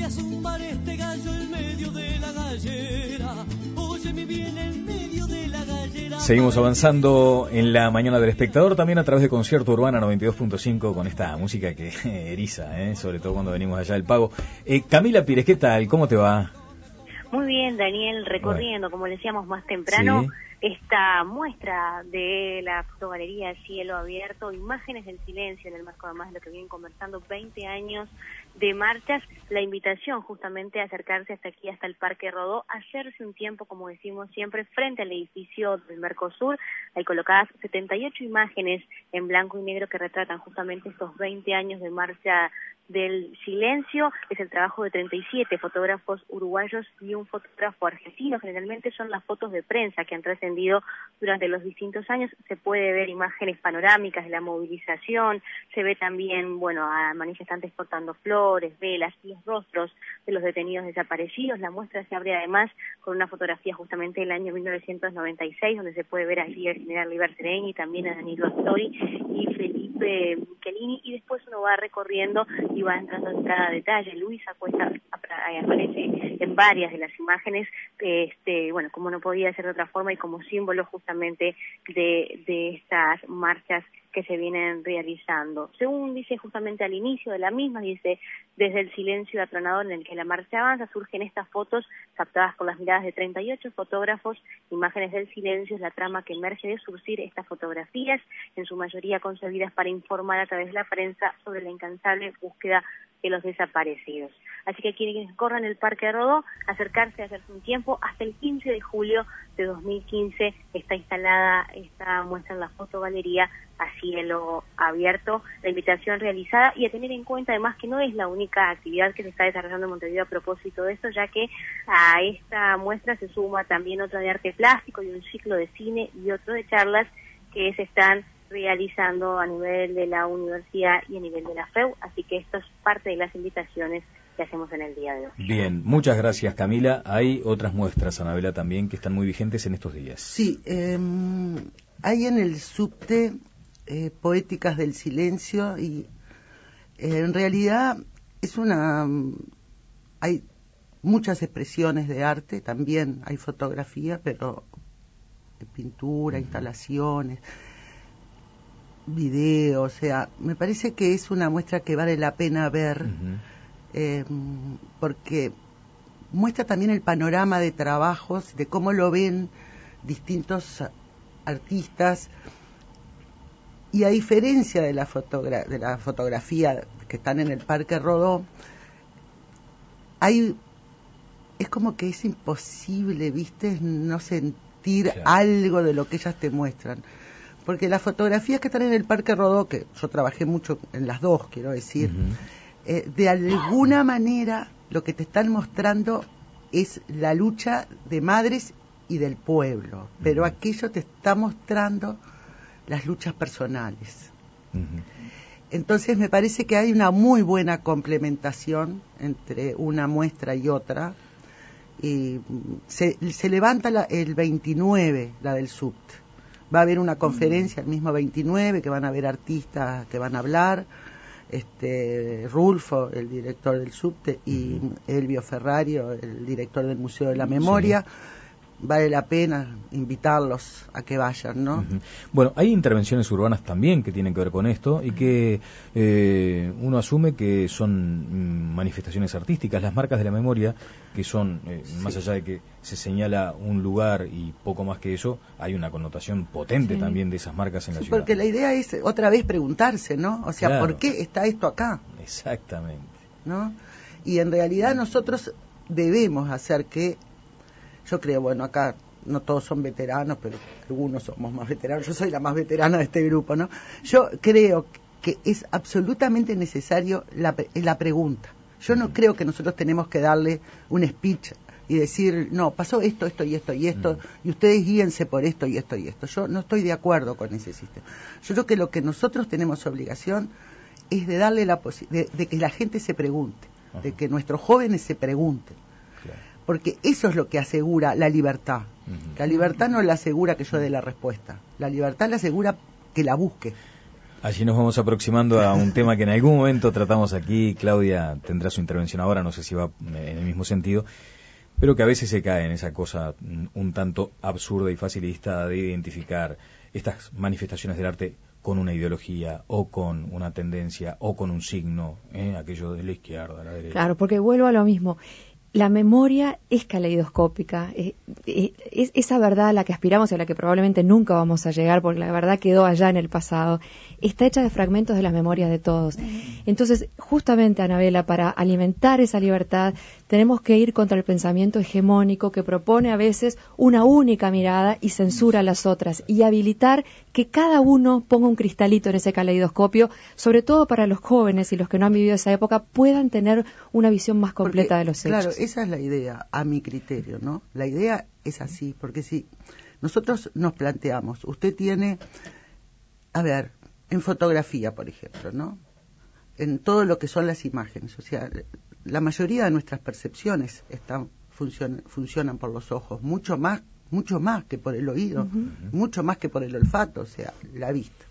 a zumbar este gallo en medio de la gallera. Oye mi bien en medio de la gallera. Seguimos avanzando en la mañana del espectador, también a través de Concierto Urbana 92.5 con esta música que eriza, sobre todo cuando venimos allá del Pago. Camila Pires, ¿qué tal? ¿Cómo te va? Muy bien, Daniel, recorriendo, como decíamos más temprano, sí, esta muestra de la fotogalería Cielo Abierto, Imágenes del Silencio, en el marco además de lo que vienen conversando, 20 años de marchas, la invitación justamente a acercarse hasta aquí, hasta el Parque Rodó, hacerse un tiempo, como decimos siempre, frente al edificio del Mercosur. Hay colocadas 78 imágenes en blanco y negro que retratan justamente estos 20 años de marcha del silencio. Es el trabajo de 37 fotógrafos uruguayos y un fotógrafo argentino. Generalmente son las fotos de prensa que han trascendido durante los distintos años. Se puede ver imágenes panorámicas de la movilización, se ve también, a manifestantes portando flores, velas y los rostros de los detenidos desaparecidos. La muestra se abre además con una fotografía justamente del año 1996, donde se puede ver allí al general Liber Seregni, también a Danilo Astori y Felipe Michelini, y después uno va recorriendo y va entrando en cada detalle. Luisa Cuesta aparece en varias de las imágenes, como no podía ser de otra forma y como símbolo justamente de estas marchas que se vienen realizando. Según dice justamente al inicio de la misma, dice, desde el silencio atronador en el que la marcha avanza, surgen estas fotos captadas con las miradas de 38 fotógrafos, Imágenes del Silencio es la trama que emerge de surcir estas fotografías, en su mayoría concebidas para informar a través de la prensa sobre la incansable búsqueda de los desaparecidos. Así que quienes corran el Parque Rodó, acercarse a hacerse un tiempo, hasta el 15 de julio de 2015 está instalada esta muestra en la fotogalería a cielo abierto, la invitación realizada, y a tener en cuenta además que no es la única actividad que se está desarrollando en Montevideo a propósito de esto, ya que a esta muestra se suma también otra de arte plástico y un ciclo de cine y otro de charlas que se están realizando a nivel de la universidad y a nivel de la FEU, así que esto es parte de las invitaciones que hacemos en el día de hoy. Bien, muchas gracias, Camila. Hay otras muestras, Anabela, también que están muy vigentes en estos días. Sí, hay en el subte Poéticas del Silencio y en realidad hay muchas expresiones de arte, también hay fotografía, pero de pintura, instalaciones, video, o sea, me parece que es una muestra que vale la pena ver, porque muestra también el panorama de trabajos, de cómo lo ven distintos artistas, y a diferencia de la fotografía que están en el Parque Rodó, es como que es imposible, ¿viste?, no sentir algo de lo que ellas te muestran. Porque las fotografías que están en el Parque Rodó, que yo trabajé mucho en las dos, quiero decir, de alguna manera lo que te están mostrando es la lucha de madres y del pueblo, pero aquello te está mostrando las luchas personales. Entonces me parece que hay una muy buena complementación entre una muestra y otra, y se levanta el 29, la del subte. Va a haber una conferencia el mismo 29, que van a haber artistas que van a hablar, Rulfo, el director del subte, y Elvio Ferrario, el director del Museo de la Memoria. Sí. Vale la pena invitarlos a que vayan, ¿no? Bueno, hay intervenciones urbanas también que tienen que ver con esto y que uno asume que son manifestaciones artísticas. Las marcas de la memoria, que son, más allá de que se señala un lugar y poco más que eso, hay una connotación potente también de esas marcas en la ciudad. Porque la idea es otra vez preguntarse, ¿no? O sea, ¿por qué está esto acá? Exactamente. ¿No? Y en realidad nosotros debemos hacer que, yo creo, acá no todos son veteranos, pero algunos somos más veteranos. Yo soy la más veterana de este grupo, ¿no? Yo creo que es absolutamente necesario la pregunta. Yo no creo que nosotros tenemos que darle un speech y decir, no, pasó esto, esto y esto y esto, y ustedes guíense por esto y esto y esto. Yo no estoy de acuerdo con ese sistema. Yo creo que lo que nosotros tenemos obligación es de darle de que la gente se pregunte, de que nuestros jóvenes se pregunten. Porque eso es lo que asegura la libertad. La libertad no la asegura que yo dé la respuesta. La libertad la asegura que la busque. Allí nos vamos aproximando a un tema que en algún momento tratamos aquí. Claudia tendrá su intervención ahora, no sé si va en el mismo sentido, pero que a veces se cae en esa cosa un tanto absurda y facilista de identificar estas manifestaciones del arte con una ideología o con una tendencia o con un signo, aquello de la izquierda, la derecha. Claro, porque vuelvo a lo mismo. La memoria es caleidoscópica, es esa verdad a la que aspiramos y a la que probablemente nunca vamos a llegar, porque la verdad quedó allá en el pasado. Está hecha de fragmentos de las memorias de todos. Entonces, justamente, Anabela, para alimentar esa libertad, tenemos que ir contra el pensamiento hegemónico que propone a veces una única mirada y censura a las otras, y habilitar que cada uno ponga un cristalito en ese caleidoscopio, sobre todo para los jóvenes y los que no han vivido esa época, puedan tener una visión más completa de los hechos. Claro, esa es la idea, a mi criterio, ¿no? La idea es así, porque si nosotros nos planteamos, usted tiene, a ver, en fotografía, por ejemplo, ¿no? En todo lo que son las imágenes, o sea, la mayoría de nuestras percepciones funcionan por los ojos, mucho más que por el oído, mucho más que por el olfato, o sea, la vista.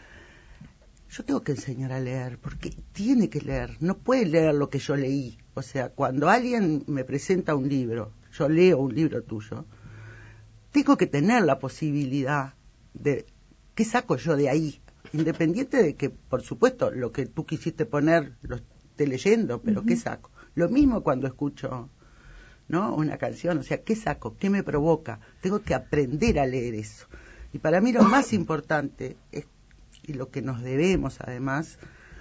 Yo tengo que enseñar a leer, porque tiene que leer, no puede leer lo que yo leí. O sea, cuando alguien me presenta un libro, yo leo un libro tuyo, tengo que tener la posibilidad de, ¿qué saco yo de ahí? Independiente de que, por supuesto, lo que tú quisiste poner lo esté leyendo, pero ¿qué saco? Lo mismo cuando escucho, ¿no?, una canción, o sea, ¿qué saco? ¿Qué me provoca? Tengo que aprender a leer eso. Y para mí lo más importante es, y lo que nos debemos además,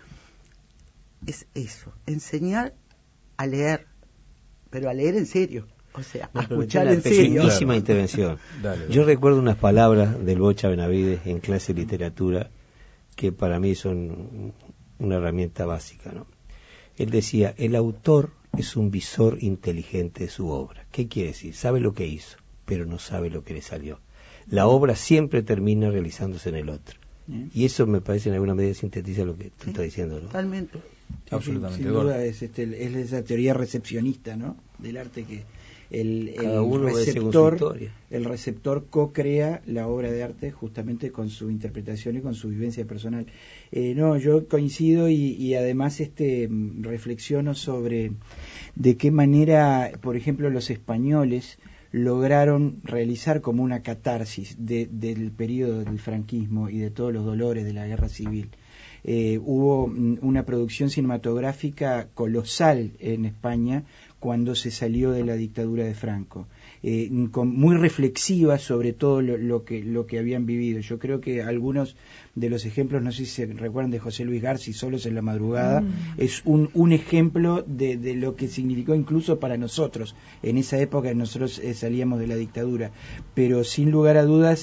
es eso, enseñar a leer, pero a leer en serio, o sea, a escuchar en serio. Pequeñísima intervención. Dale. Yo recuerdo unas palabras del Bocha Benavides en clase de literatura que para mí son una herramienta básica, ¿no? Él decía, el autor es un visor inteligente de su obra. ¿Qué quiere decir? Sabe lo que hizo, pero no sabe lo que le salió. La obra siempre termina realizándose en el otro. Y eso me parece en alguna medida sintetiza lo que tú estás diciendo, ¿no? Totalmente. Absolutamente. Sin duda es esa teoría recepcionista, ¿no?, del arte, que el receptor co-crea la obra de arte justamente con su interpretación y con su vivencia personal. No, yo coincido y además reflexiono sobre de qué manera, por ejemplo, los españoles lograron realizar como una catarsis del periodo del franquismo y de todos los dolores de la guerra civil. Hubo una producción cinematográfica colosal en España cuando se salió de la dictadura de Franco, muy reflexiva sobre todo lo que habían vivido. Yo creo que algunos de los ejemplos, no sé si se recuerdan de José Luis García, Solos en la madrugada, es un ejemplo de lo que significó incluso para nosotros. En esa época nosotros salíamos de la dictadura, pero sin lugar a dudas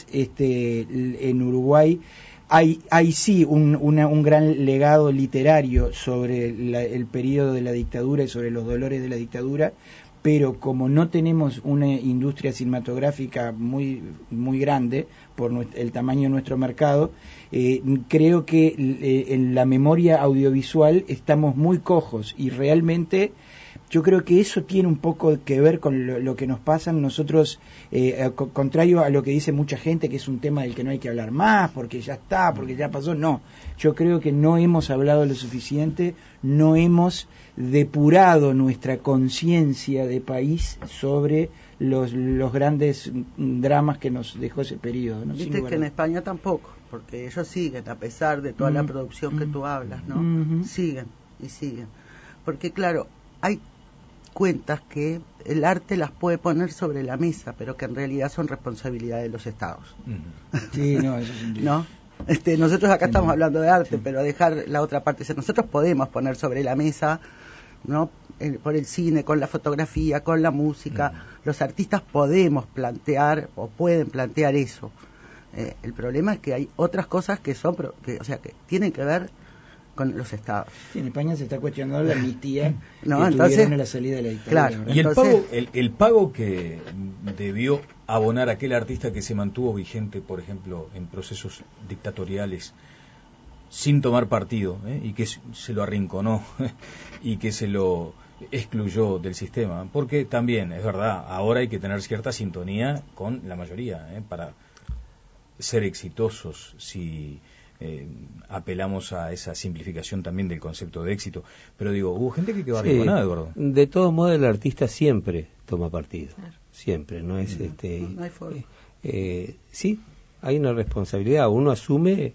en Uruguay hay sí un gran legado literario sobre el periodo de la dictadura y sobre los dolores de la dictadura, pero como no tenemos una industria cinematográfica muy grande por el tamaño de nuestro mercado, creo que en la memoria audiovisual estamos muy cojos, y realmente yo creo que eso tiene un poco que ver con lo que nos pasa. Nosotros, contrario a lo que dice mucha gente, que es un tema del que no hay que hablar más, porque ya está, porque ya pasó, no. Yo creo que no hemos hablado lo suficiente, no hemos depurado nuestra conciencia de país sobre los grandes dramas que nos dejó ese periodo, ¿no? Viste que en España tampoco, porque ellos siguen, a pesar de toda la producción que tú hablas, ¿no? Siguen y siguen. Porque claro, hay cuentas que el arte las puede poner sobre la mesa, pero que en realidad son responsabilidad de los estados. Sí, no, eso es ¿no? Nosotros acá estamos hablando de arte, pero dejar la otra parte, nosotros podemos poner sobre la mesa, ¿no?, por el cine, con la fotografía, con la música, los artistas podemos plantear o pueden plantear eso. El problema es que hay otras cosas que son, que tienen que ver con los estados. Sí, en España se está cuestionando la amnistía no, que entonces, tuvieron a la salida de la dictadura. Claro, y el pago que debió abonar aquel artista que se mantuvo vigente, por ejemplo, en procesos dictatoriales, sin tomar partido, y que se lo arrinconó y que se lo excluyó del sistema, porque también, es verdad, ahora hay que tener cierta sintonía con la mayoría, para ser exitosos. Si apelamos a esa simplificación también del concepto de éxito. Pero digo, hubo gente que quedó arrinconada, Eduardo. De todos modos, el artista siempre toma partido. Claro. Siempre, no es no hay forma. Sí, hay una responsabilidad. Uno asume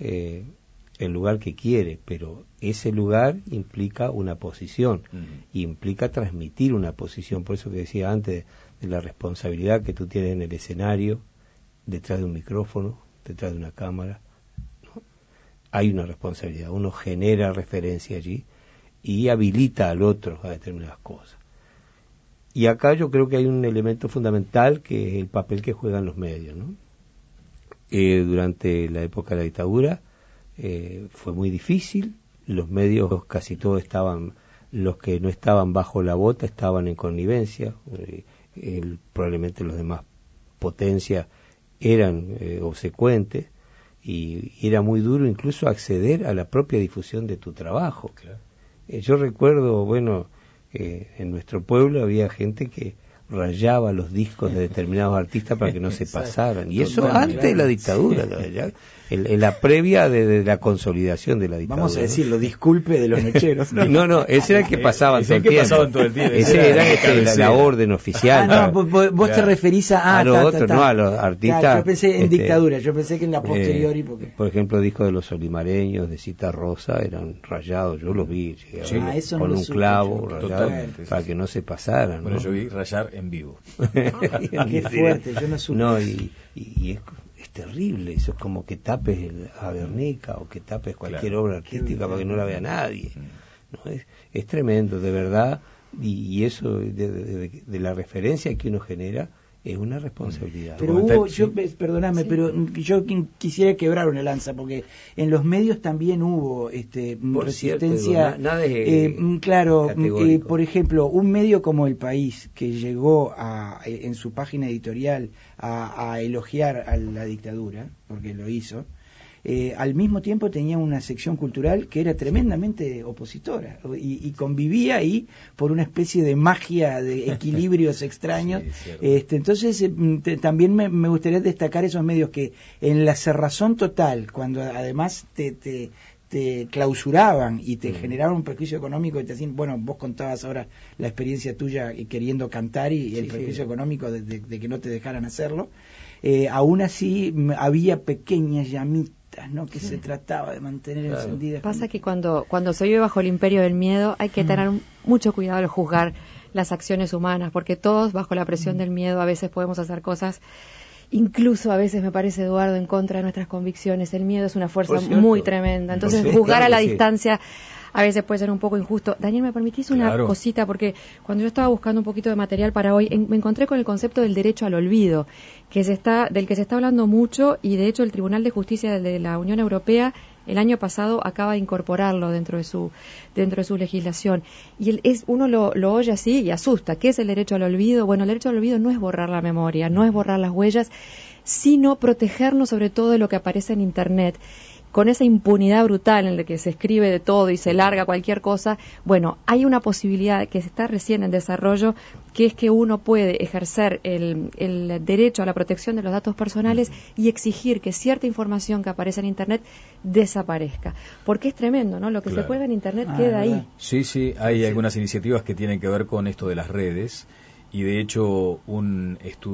el lugar que quiere, pero ese lugar implica una posición, implica transmitir una posición. Por eso que decía antes de la responsabilidad que tú tienes en el escenario, detrás de un micrófono, detrás de una cámara, ¿no? Hay una responsabilidad. Uno genera referencia allí y habilita al otro a determinadas cosas. Y acá yo creo que hay un elemento fundamental, que es el papel que juegan los medios, ¿no? Durante la época de la dictadura fue muy difícil. Los medios casi todos estaban, los que no estaban bajo la bota estaban en connivencia. Probablemente los demás potencias eran obsecuentes, y era muy duro incluso acceder a la propia difusión de tu trabajo. Claro. Yo recuerdo, en nuestro pueblo había gente que rayaba los discos de determinados artistas para que no se pasaran, y eso antes de la dictadura, en la previa de la consolidación de la dictadura. Vamos a decirlo, disculpe de los mecheros. No, ese era el que pasaban todo el tiempo. Ese era la orden oficial. Vos te referís a los otros, no a los artistas. Claro, yo pensé en dictadura, yo pensé que en la posteriori. Por ejemplo, discos de los olimareños, de Cita Rosa, eran rayados, yo los vi, con un clavo rayado para que no se pasaran. Bueno, yo vi rayar en vivo. Qué fuerte, yo no supe. No, y es terrible, eso es como que tapes a Guernica o que tapes cualquier obra artística para que no la vea nadie. No, es tremendo, de verdad, y eso de la referencia que uno genera es una responsabilidad. Pero hubo, perdóname, pero yo quisiera quebrar una lanza, porque en los medios también hubo resistencia. Cierto, nada claro, por ejemplo, un medio como El País, que llegó en su página editorial a elogiar a la dictadura, porque lo hizo, al mismo tiempo tenía una sección cultural que era tremendamente opositora y convivía ahí por una especie de magia de equilibrios extraños. Entonces también me gustaría destacar esos medios que en la cerrazón total, cuando además te clausuraban y te generaban un perjuicio económico, y te decían, vos contabas ahora la experiencia tuya queriendo cantar y el perjuicio económico de que no te dejaran hacerlo, aún así había pequeñas llamitas, ¿no? Que se trataba de mantener encendidas. Pasa que cuando se vive bajo el imperio del miedo hay que tener mucho cuidado al juzgar las acciones humanas, porque todos bajo la presión del miedo a veces podemos hacer cosas, incluso a veces me parece, Eduardo, en contra de nuestras convicciones. El miedo es una fuerza muy tremenda, entonces juzgar a la distancia a veces puede ser un poco injusto. Daniel, ¿me permitís una cosita? Porque cuando yo estaba buscando un poquito de material para hoy, me encontré con el concepto del derecho al olvido, del que se está hablando mucho, y de hecho el Tribunal de Justicia de la Unión Europea el año pasado acaba de incorporarlo dentro de su legislación. Y uno lo oye así y asusta. ¿Qué es el derecho al olvido? Bueno, el derecho al olvido no es borrar la memoria, no es borrar las huellas, sino protegernos sobre todo de lo que aparece en Internet. Con esa impunidad brutal en la que se escribe de todo y se larga cualquier cosa, hay una posibilidad que está recién en desarrollo, que es que uno puede ejercer el derecho a la protección de los datos personales y exigir que cierta información que aparece en Internet desaparezca. Porque es tremendo, ¿no? Lo que se cuelga en Internet queda ahí. Sí, hay algunas iniciativas que tienen que ver con esto de las redes, y de hecho un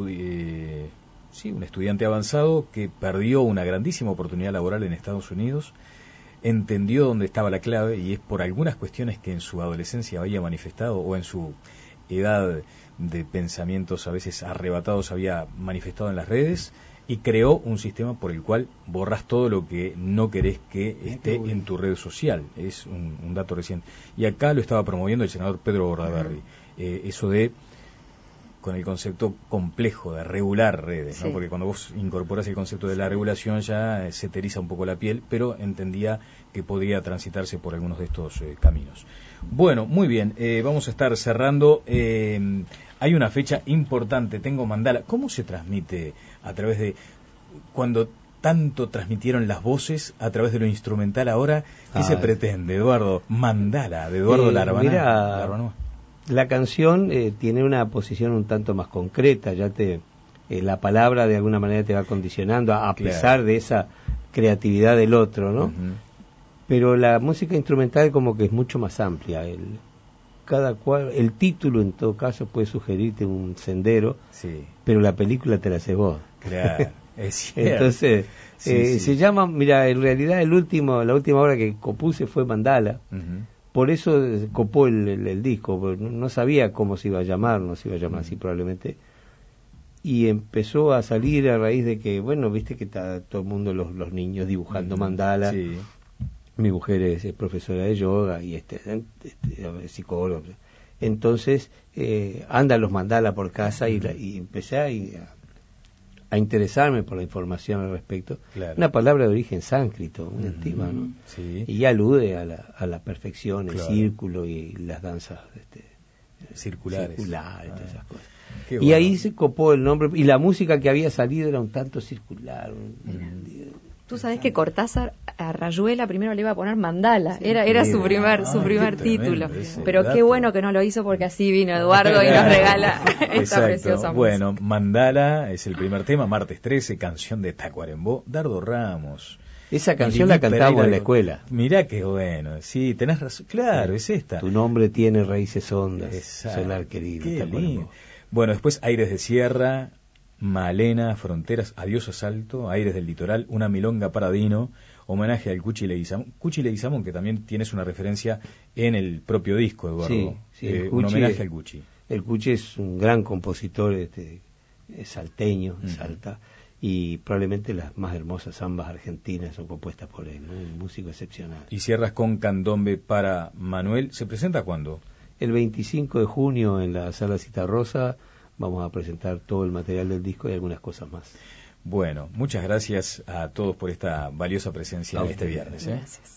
estudiante avanzado que perdió una grandísima oportunidad laboral en Estados Unidos, entendió dónde estaba la clave, y es por algunas cuestiones que en su adolescencia había manifestado, o en su edad de pensamientos a veces arrebatados había manifestado en las redes, y creó un sistema por el cual borras todo lo que no querés que esté en tu red social. Es un dato reciente. Y acá lo estaba promoviendo el senador Pedro Bordaberry. Eso de, con el concepto complejo de regular redes, ¿no? Porque cuando vos incorporas el concepto de la regulación ya se te eriza un poco la piel, pero entendía que podría transitarse por algunos de estos caminos. Bueno, muy bien, vamos a estar cerrando. Hay una fecha importante, tengo Mandala. ¿Cómo se transmite a través de, cuando tanto transmitieron las voces a través de lo instrumental ahora? ¿Qué se pretende, Eduardo? Mandala, de Eduardo Larbanó. La canción tiene una posición un tanto más concreta, la palabra de alguna manera te va condicionando, a pesar de esa creatividad del otro, ¿no? Ujú. Pero la música instrumental como que es mucho más amplia. El título en todo caso puede sugerirte un sendero, Sí, pero la película te la haces vos. claro. Es cierto. Entonces, Sí. se llama, mira, en realidad la última obra que compuse fue Mandala. Ujú. Por eso copó el disco, porque no sabía cómo se iba a llamar, no se iba a llamar así probablemente. Y empezó a salir a raíz de que, bueno, viste que está todo el mundo, los niños dibujando mandala. Sí. Mi mujer es profesora de yoga y psicóloga. Entonces, andan los mandala por casa y empecé a interesarme por la información al respecto. Claro. Una palabra de origen sánscrito, muy antigua, ¿no? Sí. Y alude a la perfección, el Claro. círculo y las danzas Circulares. todas esas cosas. Qué Y bueno. ahí se copó el nombre, y la música que había salido era un tanto circular. Tú sabés que Cortázar a Rayuela primero le iba a poner mandala, era su primer qué título. tremendo ese Pero dato. qué bueno que no lo hizo, porque así vino Eduardo y nos regala esta Exacto. preciosa Bueno, música. Mandala es el primer tema, martes 13, canción de Tacuarembó, Dardo Ramos. Esa canción Y la Lili cantábamos en la Pereira. escuela. Mirá qué bueno, sí, tenés razón, claro, es esta. Tu nombre tiene raíces hondas, Exacto. solar querido. Qué Tacuarembó. lindo. Bueno, después Aires de Sierra, Malena, Fronteras, Adiós Asalto, Aires del Litoral, Una Milonga para Dino, homenaje al Cuchi Leguizamón. Cuchi Leguizamón, que también tienes una referencia en el propio disco, Eduardo. Sí, el un Cuchi homenaje al Cuchi. El Cuchi es un gran compositor salteño, de Salta, y probablemente las más hermosas zambas argentinas son compuestas por él, ¿no? Un músico excepcional. Y cierras con Candombe para Manuel. ¿Se presenta cuándo? El 25 de junio en la Sala Citarrosa vamos a presentar todo el material del disco y algunas cosas más. Bueno, muchas gracias a todos por esta valiosa presencia A este ustedes. viernes. Gracias.